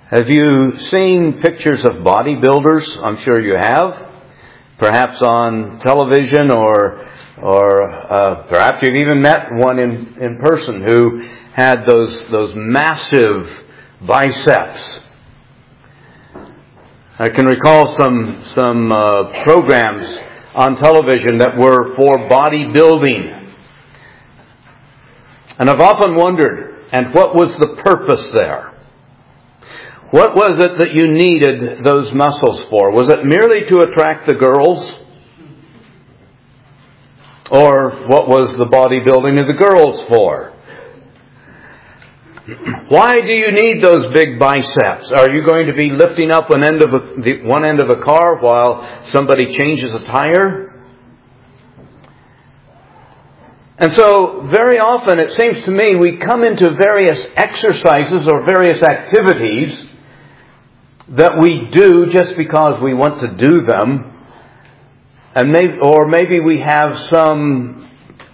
Have you seen pictures of bodybuilders? I'm sure you have. Perhaps on television or perhaps you've even met one in person who had those massive biceps. I can recall some programs on television that were for bodybuilding. And I've often wondered, and what was the purpose there? What was it that you needed those muscles for? Was it merely to attract the girls? Or what was the bodybuilding of the girls for? Why do you need those big biceps? Are you going to be lifting up one end of a car while somebody changes a tire? And so very often it seems to me we come into various exercises or various activities that we do just because we want to do them, and maybe we have some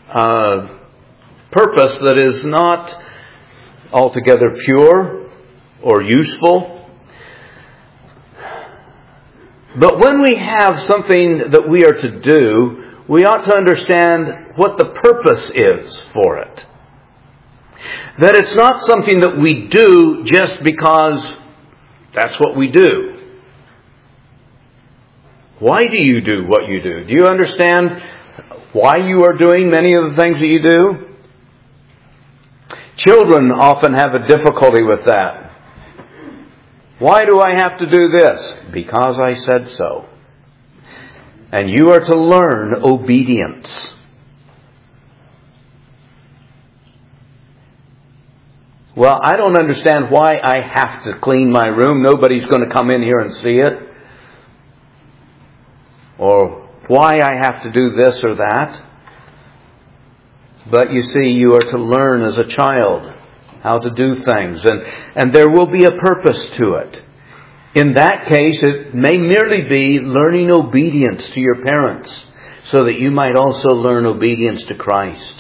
purpose that is not altogether pure or useful. But when we have something that we are to do, we ought to understand what the purpose is for it. That it's not something that we do just because that's what we do. Why do you do what you do? Do you understand why you are doing many of the things that you do? Children often have a difficulty with that. Why do I have to do this? Because I said so. And you are to learn obedience. Well, I don't understand why I have to clean my room. Nobody's going to come in here and see it. Or why I have to do this or that. But you see, you are to learn as a child how to do things. And there will be a purpose to it. In that case, it may merely be learning obedience to your parents, so that you might also learn obedience to Christ.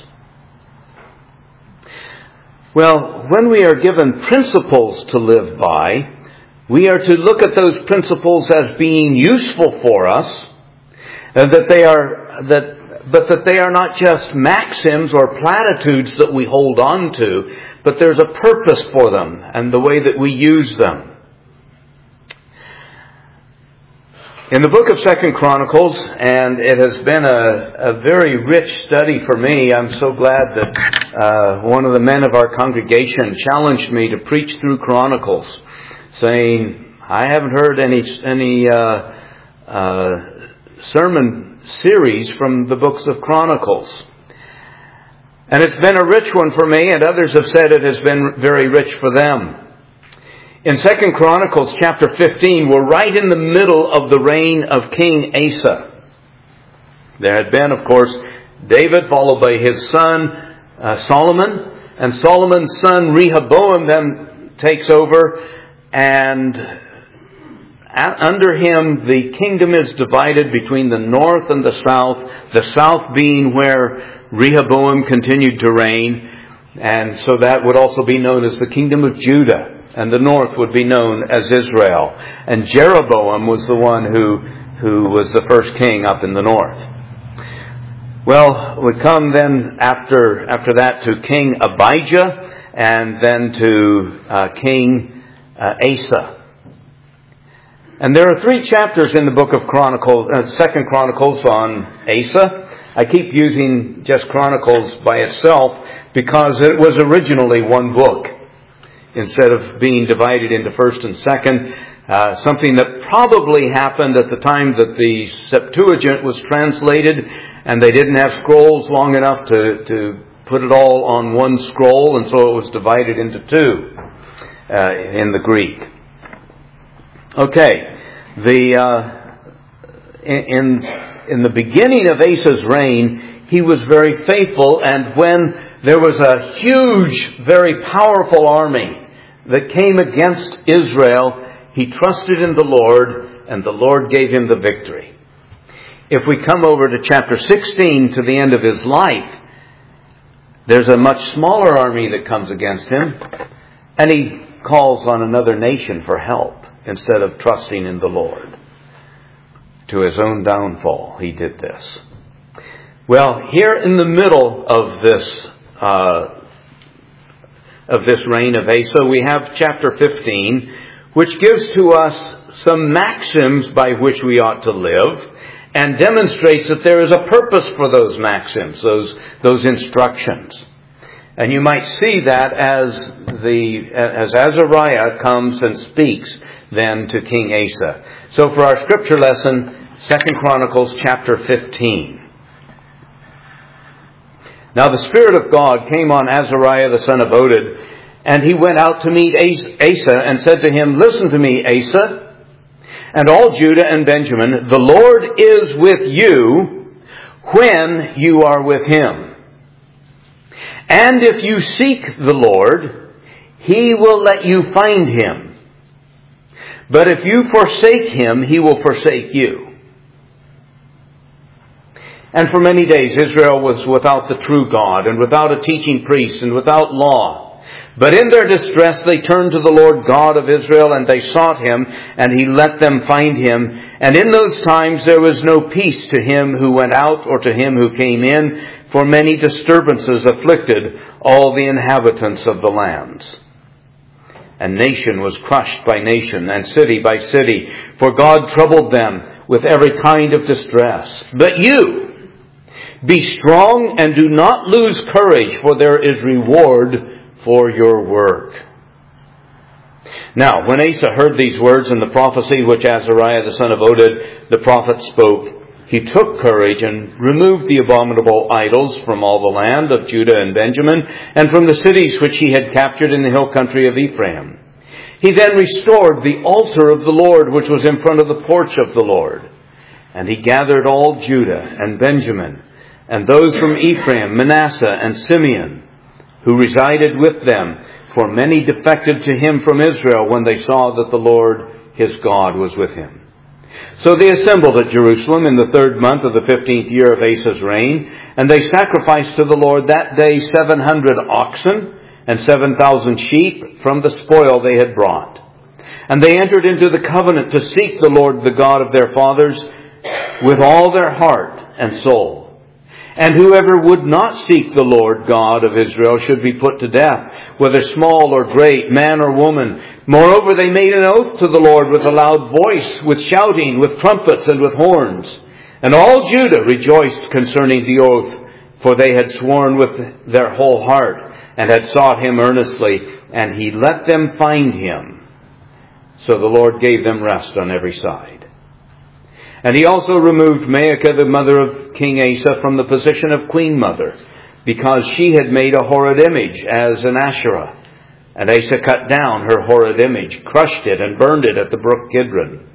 Well, when we are given principles to live by, we are to look at those principles as being useful for us, and that they are not just maxims or platitudes that we hold on to, but there's a purpose for them and the way that we use them. In the book of 2 Chronicles, and it has been a very rich study for me. I'm so glad that one of the men of our congregation challenged me to preach through Chronicles, saying, I haven't heard any sermon series from the books of Chronicles. And it's been a rich one for me, and others have said it has been very rich for them. In 2 Chronicles chapter 15, we're right in the middle of the reign of King Asa. There had been, of course, David, followed by his son Solomon. And Solomon's son Rehoboam then takes over, and under him the kingdom is divided between the north and the south being where Rehoboam continued to reign. And so that would also be known as the kingdom of Judah. And the north would be known as Israel. And Jeroboam was the one who was the first king up in the north. Well, we come then after that to King Abijah, and then to King Asa. And there are 3 chapters in the book of Chronicles, 2 Chronicles on Asa. I keep using just Chronicles by itself because it was originally one book, instead of being divided into 1st and 2nd, something that probably happened at the time that the Septuagint was translated, and they didn't have scrolls long enough to put it all on one scroll, and so it was divided into 2 in the Greek. Okay, in the beginning of Asa's reign, he was very faithful, and when there was a huge, very powerful army that came against Israel, he trusted in the Lord, and the Lord gave him the victory. If we come over to chapter 16, to the end of his life, there's a much smaller army that comes against him, and he calls on another nation for help instead of trusting in the Lord. To his own downfall, he did this. Well, here in the middle of this reign of Asa, we have chapter 15, which gives to us some maxims by which we ought to live, and demonstrates that there is a purpose for those maxims, those instructions. And you might see that as Azariah comes and speaks then to King Asa. So for our scripture lesson, 2 Chronicles chapter 15. Now the Spirit of God came on Azariah the son of Oded, and he went out to meet Asa and said to him, "Listen to me, Asa, and all Judah and Benjamin, the Lord is with you when you are with him. And if you seek the Lord, he will let you find him. But if you forsake him, he will forsake you." And for many days Israel was without the true God, and without a teaching priest, and without law. But in their distress they turned to the Lord God of Israel, and they sought him, and he let them find him. And in those times there was no peace to him who went out or to him who came in, for many disturbances afflicted all the inhabitants of the lands. And nation was crushed by nation, and city by city, for God troubled them with every kind of distress. But you, be strong and do not lose courage, for there is reward for your work. Now, when Asa heard these words and the prophecy which Azariah the son of Oded the prophet spoke, he took courage and removed the abominable idols from all the land of Judah and Benjamin, and from the cities which he had captured in the hill country of Ephraim. He then restored the altar of the Lord, which was in front of the porch of the Lord. And he gathered all Judah and Benjamin, and those from Ephraim, Manasseh, and Simeon, who resided with them, for many defected to him from Israel when they saw that the Lord his God was with him. So they assembled at Jerusalem in the 3rd month of the 15th year of Asa's reign, and they sacrificed to the Lord that day 700 oxen and 7,000 sheep from the spoil they had brought. And they entered into the covenant to seek the Lord, the God of their fathers, with all their heart and soul. And whoever would not seek the Lord God of Israel should be put to death, whether small or great, man or woman. Moreover, they made an oath to the Lord with a loud voice, with shouting, with trumpets, and with horns. And all Judah rejoiced concerning the oath, for they had sworn with their whole heart, and had sought him earnestly, and he let them find him. So the Lord gave them rest on every side. And he also removed Maacah, the mother of King Asa, from the position of queen mother, because she had made a horrid image as an Asherah. And Asa cut down her horrid image, crushed it, and burned it at the brook Kidron.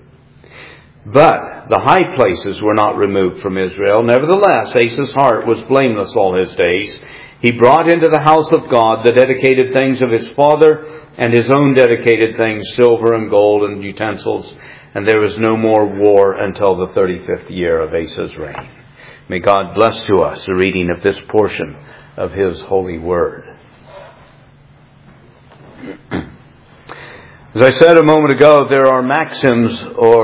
But the high places were not removed from Israel. Nevertheless, Asa's heart was blameless all his days. He brought into the house of God the dedicated things of his father, and his own dedicated things, silver and gold and utensils. And there was no more war until the 35th year of Asa's reign. May God bless to us the reading of this portion of his holy word. As I said a moment ago, there are maxims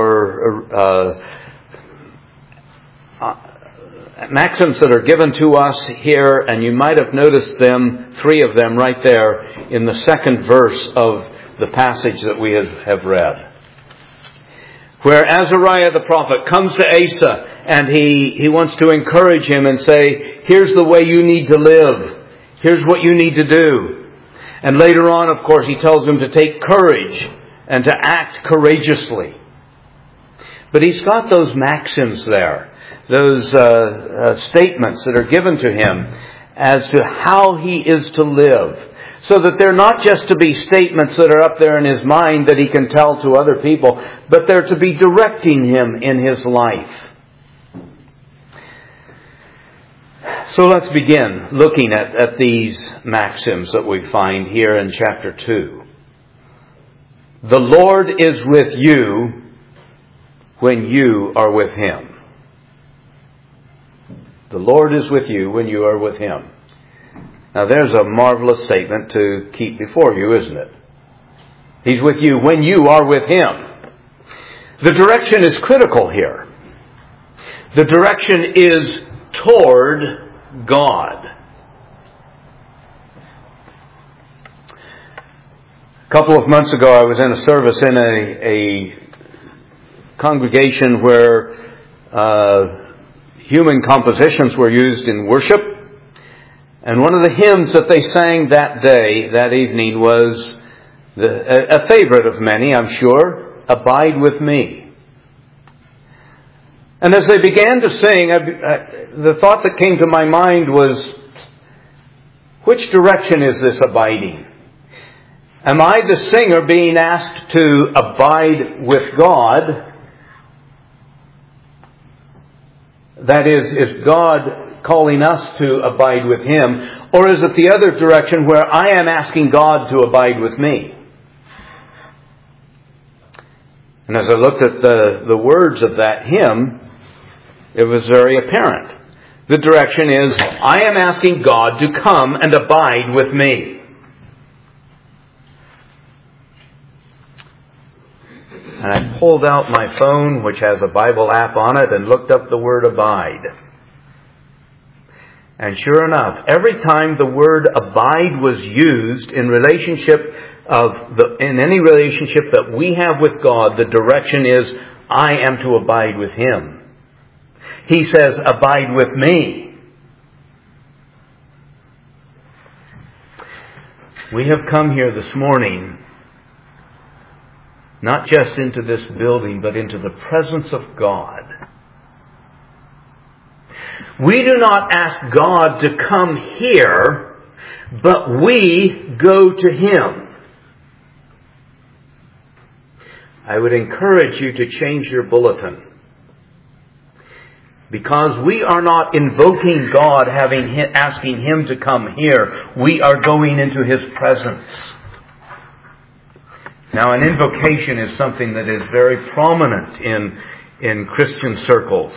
maxims that are given to us here, and you might have noticed them, 3 of them right there in the 2nd verse of the passage that we have read. Where Azariah the prophet comes to Asa, and he wants to encourage him and say, here's the way you need to live. Here's what you need to do. And later on, of course, he tells him to take courage and to act courageously. But he's got those maxims there, those statements that are given to him as to how he is to live. So that they're not just to be statements that are up there in his mind that he can tell to other people, but they're to be directing him in his life. So let's begin looking at these maxims that we find here in chapter 2. The Lord is with you when you are with him. The Lord is with you when you are with him. Now there's a marvelous statement to keep before you, isn't it? He's with you when you are with Him. The direction is critical here. The direction is toward God. A couple of months ago, I was in a service in a congregation where human compositions were used in worship. And one of the hymns that they sang that evening was a favorite of many, I'm sure, "Abide with Me." And as they began to sing, the thought that came to my mind was, which direction is this abiding? Am I, the singer, being asked to abide with God? That is God calling us to abide with Him? Or is it the other direction where I am asking God to abide with me? And as I looked at the words of that hymn, it was very apparent. The direction is, I am asking God to come and abide with me. And I pulled out my phone, which has a Bible app on it, and looked up the word abide. And sure enough, every time the word abide was used in any relationship that we have with God, the direction is, I am to abide with Him. He says, abide with me. We have come here this morning, not just into this building, but into the presence of God. We do not ask God to come here, but we go to Him. I would encourage you to change your bulletin. Because we are not invoking God, asking Him to come here. We are going into His presence. Now, an invocation is something that is very prominent in Christian circles.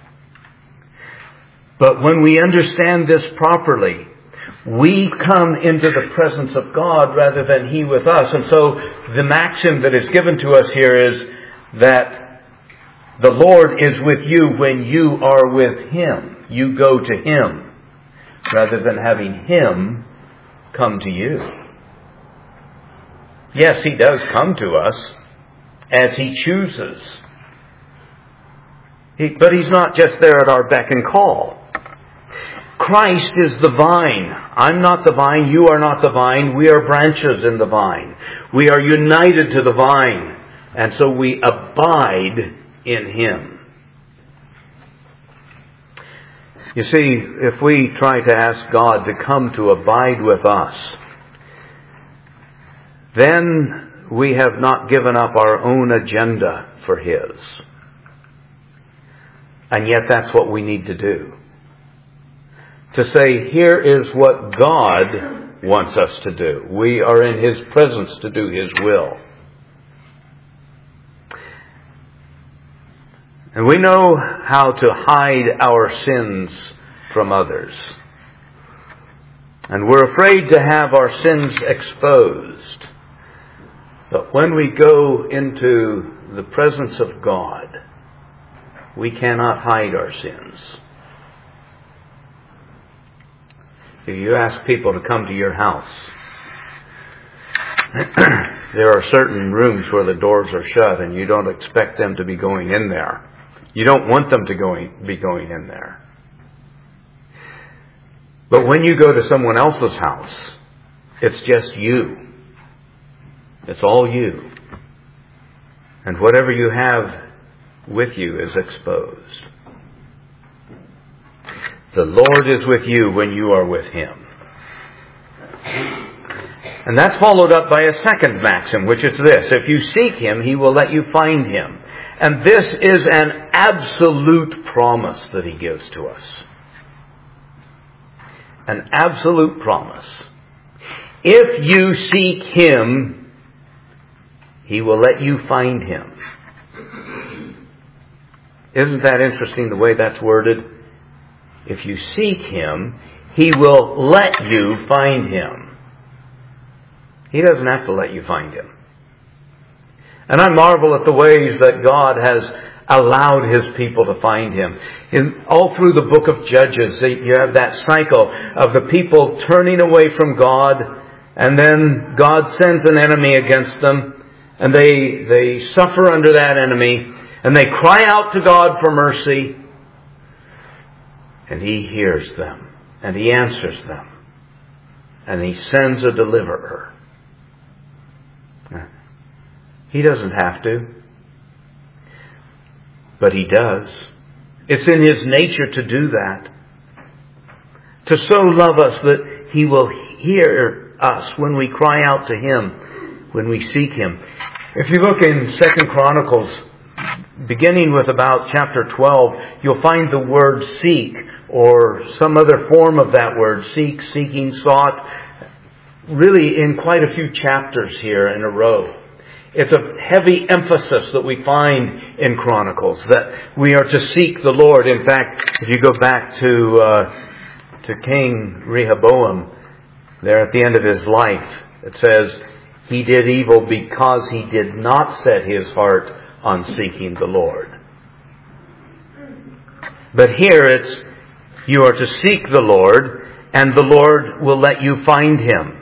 But when we understand this properly, we come into the presence of God rather than He with us. And so the maxim that is given to us here is that the Lord is with you when you are with Him. You go to Him rather than having Him come to you. Yes, He does come to us as He chooses. But He's not just there at our beck and call. Christ is the vine. I'm not the vine. You are not the vine. We are branches in the vine. We are united to the vine. And so we abide in Him. You see, if we try to ask God to come to abide with us, then we have not given up our own agenda for His. And yet that's what we need to do. To say, here is what God wants us to do. We are in His presence to do His will. And we know how to hide our sins from others. And we're afraid to have our sins exposed. But when we go into the presence of God, we cannot hide our sins. If you ask people to come to your house, there are certain rooms where the doors are shut and you don't expect them to be going in there. You don't want them to be going in there. But when you go to someone else's house, it's just you. It's all you. And whatever you have with you is exposed. The Lord is with you when you are with Him. And that's followed up by a second maxim, which is this: if you seek Him, He will let you find Him. And this is an absolute promise that He gives to us. An absolute promise. If you seek Him, He will let you find Him. Isn't that interesting the way that's worded? If you seek Him, He will let you find Him. He doesn't have to let you find Him. And I marvel at the ways that God has allowed His people to find Him. All through the book of Judges, you have that cycle of the people turning away from God, and then God sends an enemy against them, and they suffer under that enemy, and they cry out to God for mercy, and He hears them, and He answers them, and He sends a deliverer. He doesn't have to, but He does. It's in His nature to do that. To so love us that He will hear us when we cry out to Him, when we seek Him. If you look in 2 Chronicles, beginning with about chapter 12, you'll find the word seek, or some other form of that word, seek, seeking, sought, really in quite a few chapters here in a row. It's a heavy emphasis that we find in Chronicles, that we are to seek the Lord. In fact, if you go back to King Rehoboam, there at the end of his life, it says, he did evil because he did not set his heart on seeking the Lord. But here it's, you are to seek the Lord, and the Lord will let you find Him.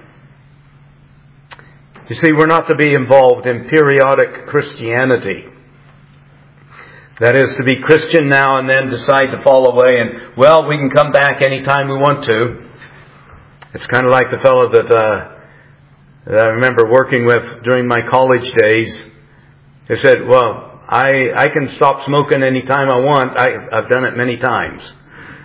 You see, we're not to be involved in periodic Christianity. That is, to be Christian now and then decide to fall away and, well, we can come back anytime we want to. It's kind of like the fellow that I remember working with during my college days. He said, well, I can stop smoking anytime I want. I've done it many times.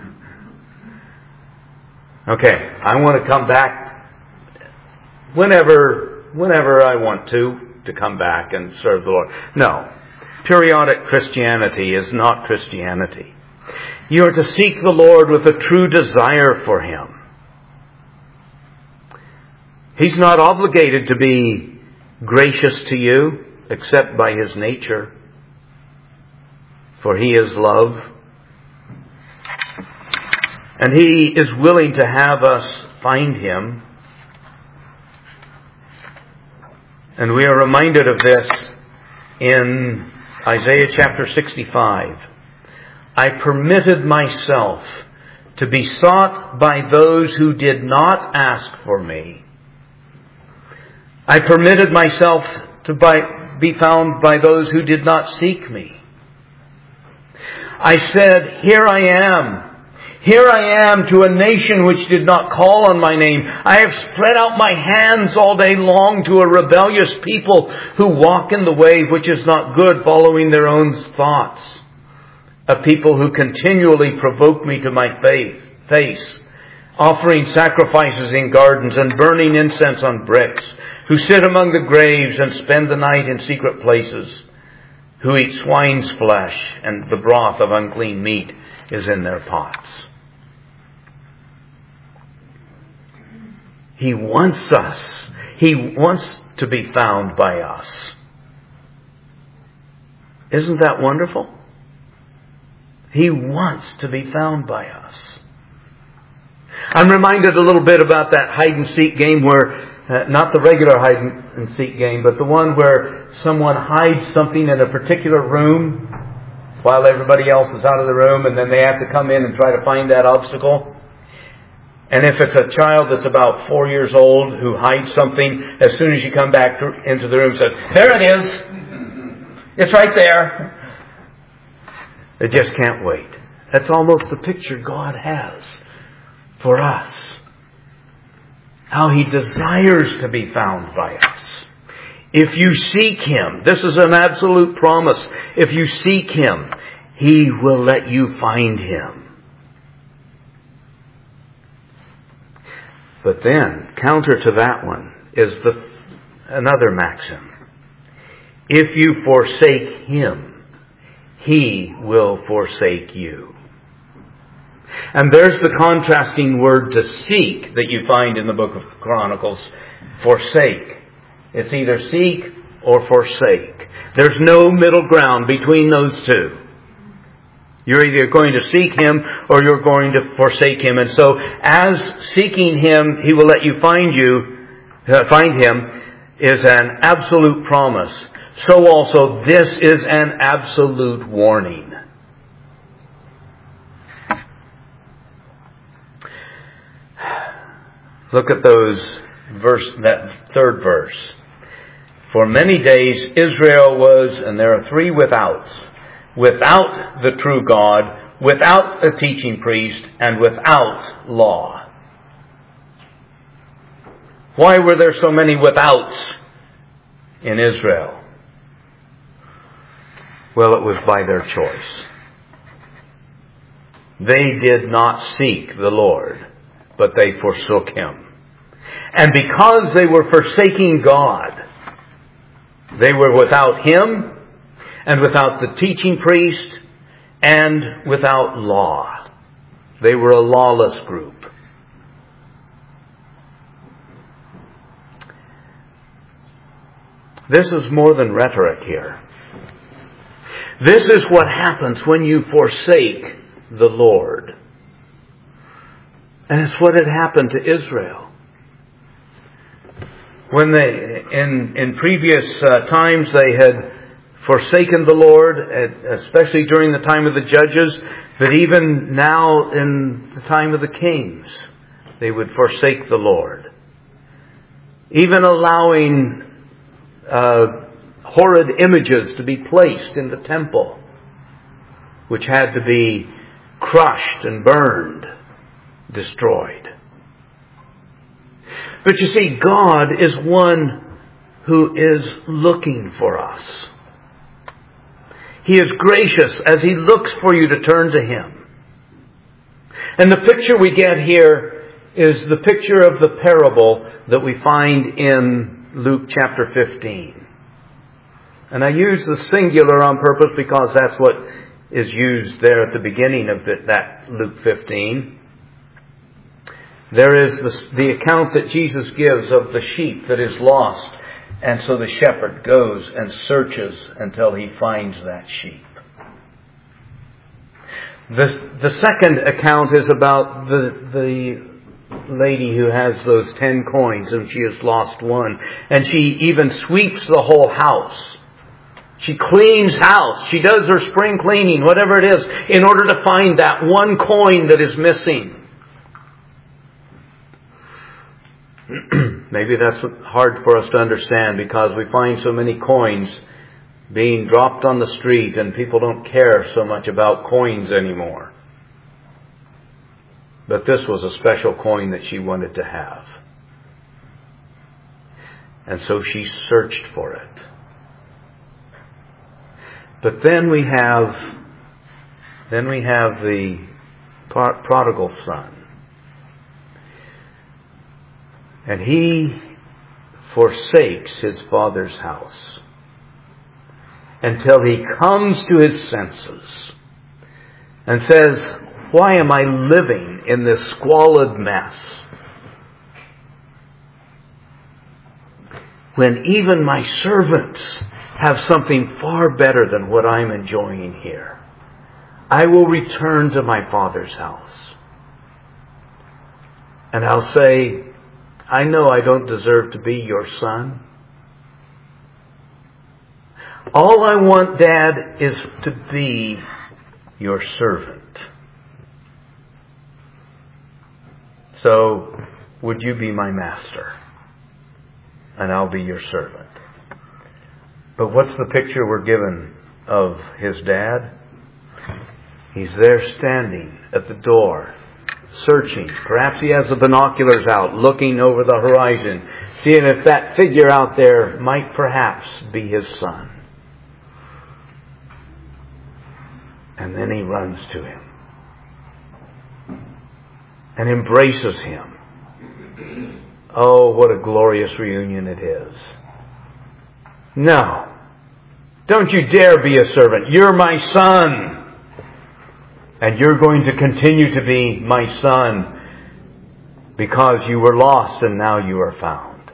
Okay, I want to come back whenever I want to come back and serve the Lord. No. Periodic Christianity is not Christianity. You are to seek the Lord with a true desire for Him. He's not obligated to be gracious to you except by His nature, for He is love. And He is willing to have us find Him. And we are reminded of this in Isaiah chapter 65. I permitted myself to be sought by those who did not ask for me. I permitted myself to be found by those who did not seek me. I said, here I am. Here I am to a nation which did not call on my name. I have spread out my hands all day long to a rebellious people who walk in the way which is not good, following their own thoughts. A people who continually provoke me to my face, offering sacrifices in gardens and burning incense on bricks, who sit among the graves and spend the night in secret places, who eat swine's flesh, and the broth of unclean meat is in their pots. He wants us. He wants to be found by us. Isn't that wonderful? He wants to be found by us. I'm reminded a little bit about that hide and seek game where, not the regular hide and seek game, but the one where someone hides something in a particular room while everybody else is out of the room, and then they have to come in and try to find that obstacle. And if it's a child that's about 4 years old who hides something, as soon as you come back into the room, says, there it is. It's right there. They just can't wait. That's almost the picture God has for us. How He desires to be found by us. If you seek Him, this is an absolute promise. If you seek Him, He will let you find Him. But then, counter to that one is another maxim. If you forsake Him, He will forsake you. And there's the contrasting word to seek that you find in the book of Chronicles. Forsake. It's either seek or forsake. There's no middle ground between those two. You're either going to seek Him or you're going to forsake Him. And so, as seeking Him, He will let you find Him. is an absolute promise, so also this is an absolute warning. Look at that third verse. For many days Israel was, and there are three withouts, without the true God, without a teaching priest, and without law. Why were there so many withouts in Israel? Well, it was by their choice. They did not seek the Lord, but they forsook Him. And because they were forsaking God, they were without Him, and without the teaching priest, and without law. They were a lawless group. This is more than rhetoric here. This is what happens when you forsake the Lord. And it's what had happened to Israel. When they, in previous times, they had forsaken the Lord, especially during the time of the judges, but even now in the time of the kings, they would forsake the Lord. Even allowing horrid images to be placed in the temple, which had to be crushed and burned, destroyed. But you see, God is one who is looking for us. He is gracious as He looks for you to turn to Him. And the picture we get here is the picture of the parable that we find in Luke chapter 15. And I use the singular on purpose because that's what is used there at the beginning of that Luke 15. There is the account that Jesus gives of the sheep that is lost. And so the shepherd goes and searches until he finds that sheep. The second account is about the lady who has those 10 coins and she has lost one. And she even sweeps the whole house. She cleans house. She does her spring cleaning, whatever it is, in order to find that one coin that is missing. Maybe that's hard for us to understand because we find so many coins being dropped on the street and people don't care so much about coins anymore. But this was a special coin that she wanted to have. And so she searched for it. But then we have the prodigal son. And he forsakes his father's house until he comes to his senses and says, why am I living in this squalid mess when even my servants have something far better than what I'm enjoying here? I will return to my father's house. And I'll say, I know I don't deserve to be your son. All I want, Dad, is to be your servant. So, would you be my master? And I'll be your servant. But what's the picture we're given of his dad? He's there standing at the door, searching. Perhaps he has the binoculars out, looking over the horizon, seeing if that figure out there might perhaps be his son. And then he runs to him and embraces him. Oh, what a glorious reunion it is. No, don't you dare be a servant. You're my son. And you're going to continue to be my son because you were lost and now you are found.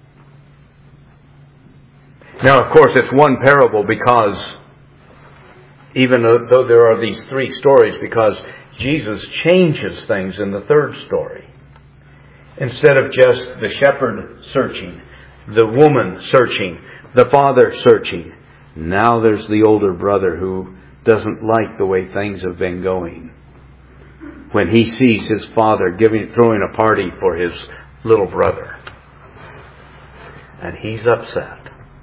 Now, of course, it's one parable because even though there are these three stories, because Jesus changes things in the third story. Instead of just the shepherd searching, the woman searching, the father searching. Now there's the older brother who doesn't like the way things have been going. When he sees his father throwing a party for his little brother. And he's upset.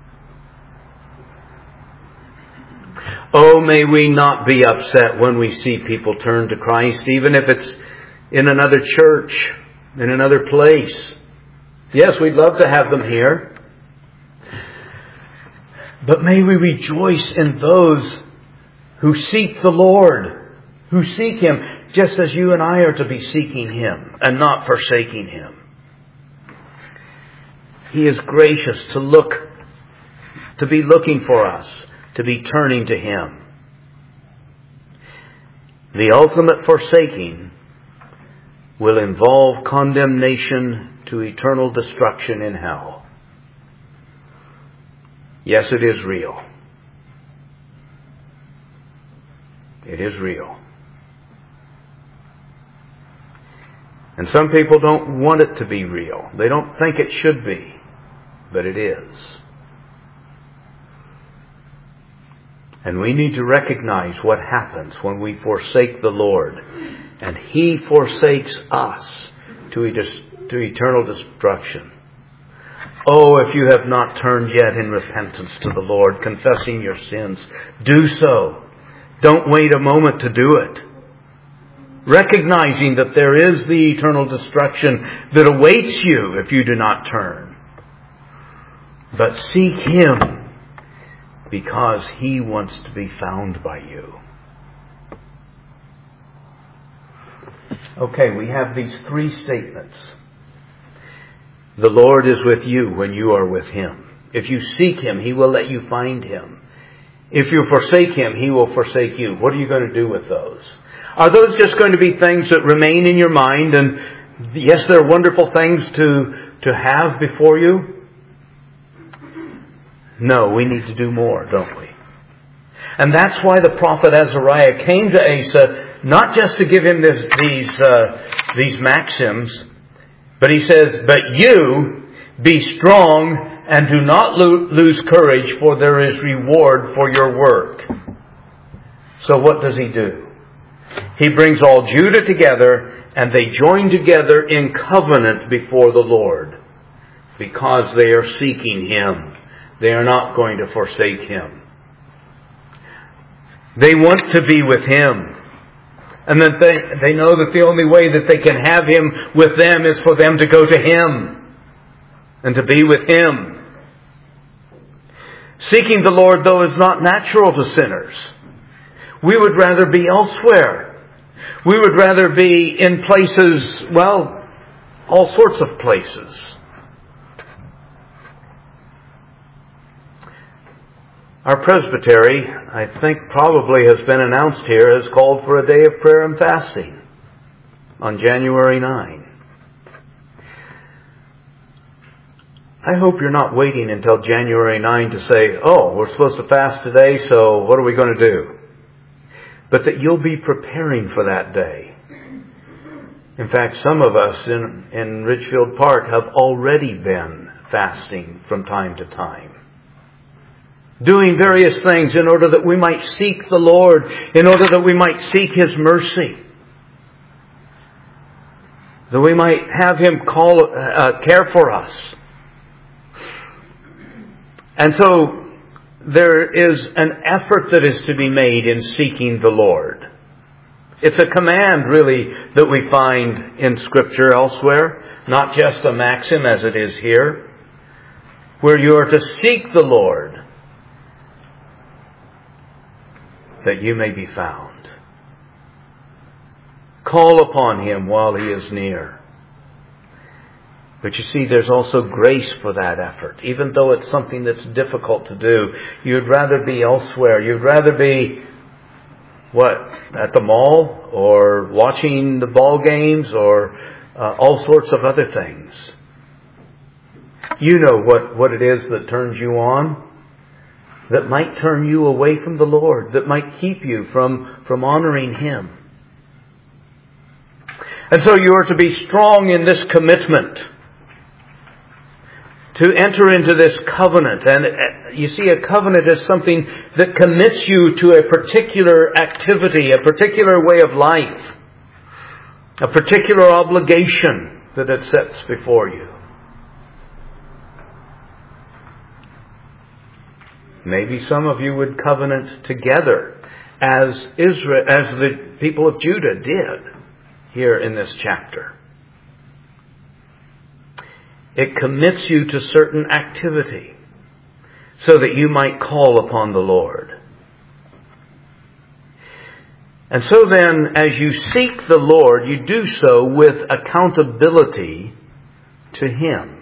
Oh, may we not be upset when we see people turn to Christ, even if it's in another church, in another place. Yes, we'd love to have them here. But may we rejoice in those who seek the Lord, who seek Him, just as you and I are to be seeking Him and not forsaking Him. He is gracious to be looking for us, to be turning to Him. The ultimate forsaking will involve condemnation to eternal destruction in hell. Yes, it is real. It is real. And some people don't want it to be real. They don't think it should be, but it is. And we need to recognize what happens when we forsake the Lord. And He forsakes us to eternal destruction. Oh, if you have not turned yet in repentance to the Lord, confessing your sins, do so. Don't wait a moment to do it. Recognizing that there is the eternal destruction that awaits you if you do not turn. But seek Him, because He wants to be found by you. Okay, we have these three statements. The Lord is with you when you are with Him. If you seek Him, He will let you find Him. If you forsake Him, He will forsake you. What are you going to do with those? Are those just going to be things that remain in your mind? And yes, they're wonderful things to have before you. No, we need to do more, don't we? And that's why the prophet Azariah came to Asa, not just to give him these maxims, but he says, "But you be strong and do not lose courage, for there is reward for your work." So what does he do? He brings all Judah together, and they join together in covenant before the Lord, because they are seeking Him. They are not going to forsake Him. They want to be with Him. And that they know that the only way that they can have Him with them is for them to go to Him and to be with Him. Seeking the Lord, though, is not natural to sinners. We would rather be elsewhere. We would rather be in places, well, all sorts of places. Our presbytery, I think probably has been announced here, has called for a day of prayer and fasting on January 9. I hope you're not waiting until January 9 to say, oh, we're supposed to fast today, so what are we going to do? But that you'll be preparing for that day. In fact, some of us in Ridgefield Park have already been fasting from time to time. Doing various things in order that we might seek the Lord, in order that we might seek His mercy, that we might have Him care for us. And so there is an effort that is to be made in seeking the Lord. It's a command, really, that we find in Scripture elsewhere, not just a maxim as it is here, where you are to seek the Lord, that you may be found. Call upon Him while He is near. But you see, there's also grace for that effort. Even though it's something that's difficult to do, you'd rather be elsewhere. You'd rather be, at the mall, or watching the ball games, or all sorts of other things. You know what it is that turns you on, that might turn you away from the Lord, that might keep you from honoring Him. And so you are to be strong in this commitment. to enter into this covenant. And you see, a covenant is something that commits you to a particular activity, a particular way of life, a particular obligation that it sets before you. Maybe some of you would covenant together as the people of Judah did here in this chapter. It commits you to certain activity so that you might call upon the Lord. And so then, as you seek the Lord, you do so with accountability to Him.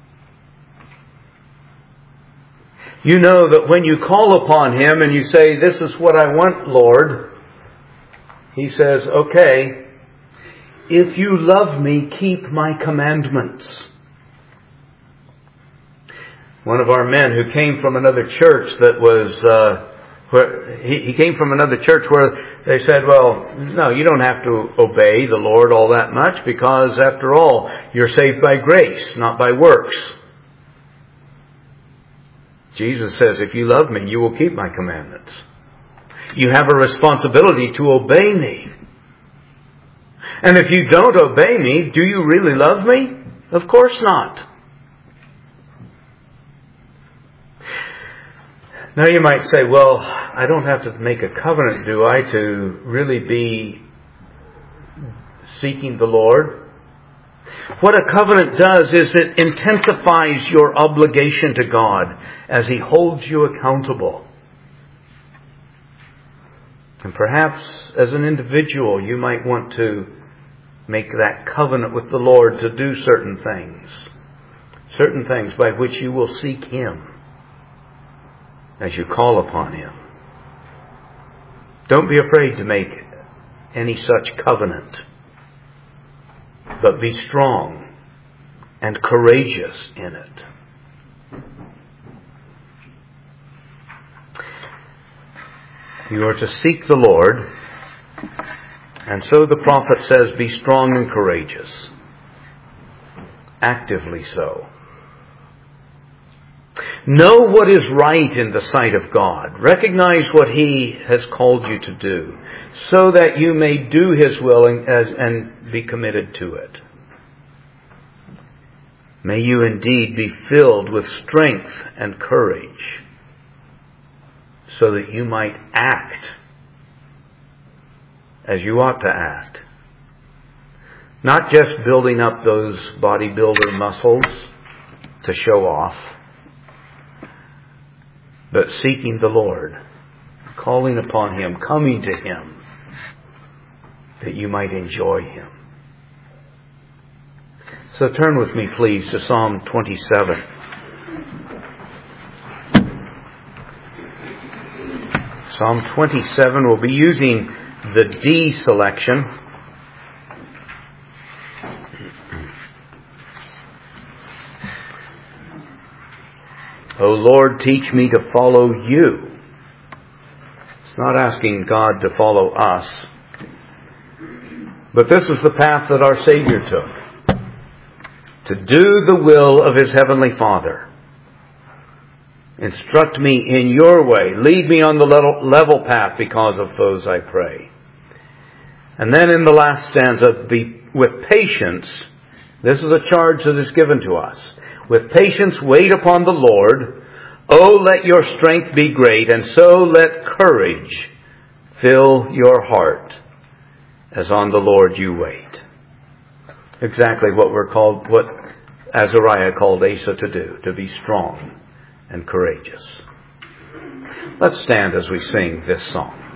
You know that when you call upon Him and you say, "This is what I want, Lord," He says, "Okay, if you love me, keep my commandments." One of our men who came from another church he came from another church where they said, "Well, no, you don't have to obey the Lord all that much because, after all, you're saved by grace, not by works." Jesus says, "If you love me, you will keep my commandments." You have a responsibility to obey me. And if you don't obey me, do you really love me? Of course not. Now you might say, "Well, I don't have to make a covenant, do I, to really be seeking the Lord?" What a covenant does is it intensifies your obligation to God as He holds you accountable. And perhaps as an individual you might want to make that covenant with the Lord to do certain things by which you will seek Him as you call upon Him. Don't be afraid to make any such covenant, but be strong and courageous in it. You are to seek the Lord, and so the prophet says, be strong and courageous. Actively so. Know what is right in the sight of God. Recognize what He has called you to do, so that you may do His will and be committed to it. May you indeed be filled with strength and courage, so that you might act as you ought to act. Not just building up those bodybuilder muscles to show off, but seeking the Lord, calling upon Him, coming to Him, that you might enjoy Him. So turn with me, please, to Psalm 27. Psalm 27, we'll be using the D selection. O Lord, teach me to follow you. It's not asking God to follow us. But this is the path that our Savior took. To do the will of His Heavenly Father. Instruct me in your way. Lead me on the level path because of foes, I pray. And then in the last stanza, with patience, this is a charge that is given to us. With patience, wait upon the Lord. Oh, let your strength be great, and so let courage fill your heart, as on the Lord you wait. Exactly what Azariah called Asa to do, to be strong and courageous. Let's stand as we sing this song.